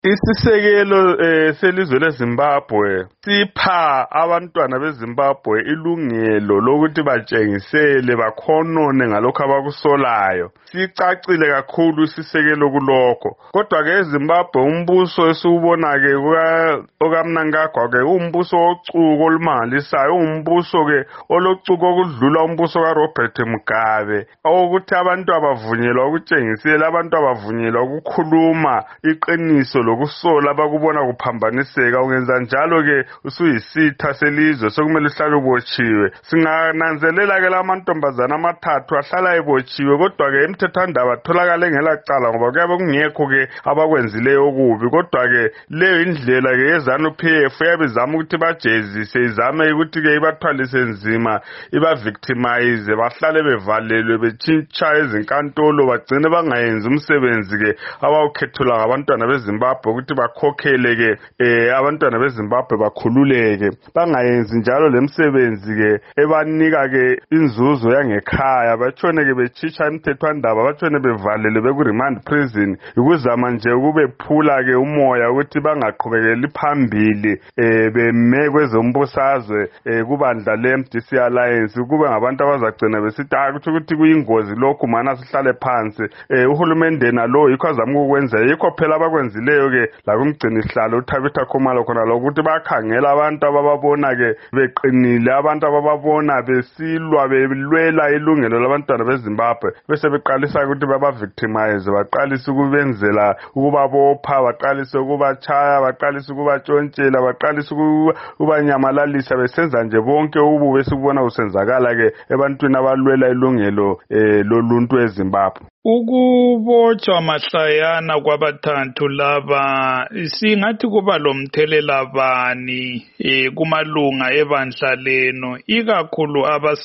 Isisekelo selizwe leZimbabwe sipha abantwana beZimbabwe ilungelo lokuthi batshengisele bakhonone ngalokho abakusolayo. Sicacile kakhulu isisekelo kulokho. Kodwa ke eZimbabwe umbuso esiwubona ke okamnankagwa ke umbuso ocuko olumangalisayo, umbuso ke olocuko okudlula umbuso kaRobert Mugabe, ukuthi abantu abavunyelwa ukutshengisela, abantu abavunyelwa ukukhuluma iqiniso lokusola abakubona kuphambaniseka. Ungenza njalo ke usuyisitha selizwe sokumele uhlale ubotshiwe. Singananzelela ke lamantombazana amathathu ahlala ebotshiwe, kodwa ke emthethwandaba atholakala engelacala ngoba kuyabe kungekho ke abakwenzileyo okubi. Kodwa ke leyo indlela ke yeZANU-PF yabe izama ukuthi bajezise, izame ukuthi ke ibathwalise nzima, iba-victimize, bahlale bevalelwe betshintsha ezinkantolo, bagcine bangayenzi umsebenzi ke abawukhethelwa ngabantwana beZimbabwe ukuthi bakhokhele ke abantwana beZimbabwe bakhululeke. Bangayenzi njalo lemsebenzi ke ebanika ke inzuzo yangekhaya, batshone ke betshitsha emthethwandaba, batshone bevalelwe beku-remand prison, ukuzama nje ukubephula ke umoya ukuthi bangaqhubekeli phambili beme kwezombusazwe kubandla le-MDC Alliance, kube ngabantu abazagcina besithi kuthi ukuthi kuyingozi lokhu mana sihlale phansi. Uhulumende nalo yikho azama ukwenza, yikho phela abakwenzileyo ke lakumgcini sihlalo uThabitha Khumalo khona lokuthi bakhangela abantu abababona ke beqinile, abantu abababona besilwa belwela ilungelo labantwana beZimbabwe, bese beqalisa ukuthi baba-victimize, baqalisa ukubenzela ukubabopha, baqalisa ukubachaya, baqalisa ukubatshontshela, baqalisa ukubanyamalalisa, besenza nje bonke ububi esikubona usenzakala ke ebantwini abalwela ilungelo loluntu eZimbabwe. Ukubotshwa mahlayana kwabathathu laba singathi kuba lomthelela bani kumalunga ebandla leno, ikakhulu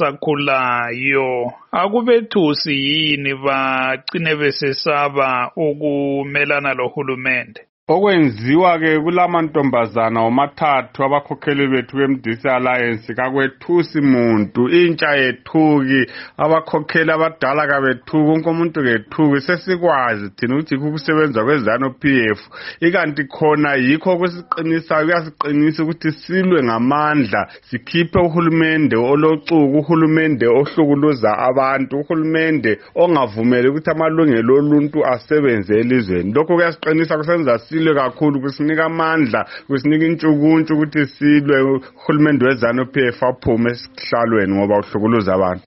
abasakhulayo? Akubethusi yini bagcine besesaba ukumelana lohulumende? Okwenziwa ke kulamantombazana omathathu abakhokheli bethu beMDC Alliance kakwethusi muntu, intsha yethuki, abakhokheli abadala kabethuki, wonke umuntu kethuki. Sesikwazi thina ukuthi yikho ukusebenza kweZANU-PF, ikanti khona yikho kusiqinisa, kuyasiqinisa ukuthi silwe ngamandla, sikhiphe uhulumende olocuku, uhulumende ohlukuluza abantu, uhulumende ongavumeli ukuthi amalungelo oluntu asebenze elizweni. Lokho kuyasiqinisa, kusenza silwe kakhulu, kusinika amandla, kusinika intshukuntshu ukuthi silwe uhulumende weZANU-PF aphume esihlalweni ngoba uhlukuluza abantu.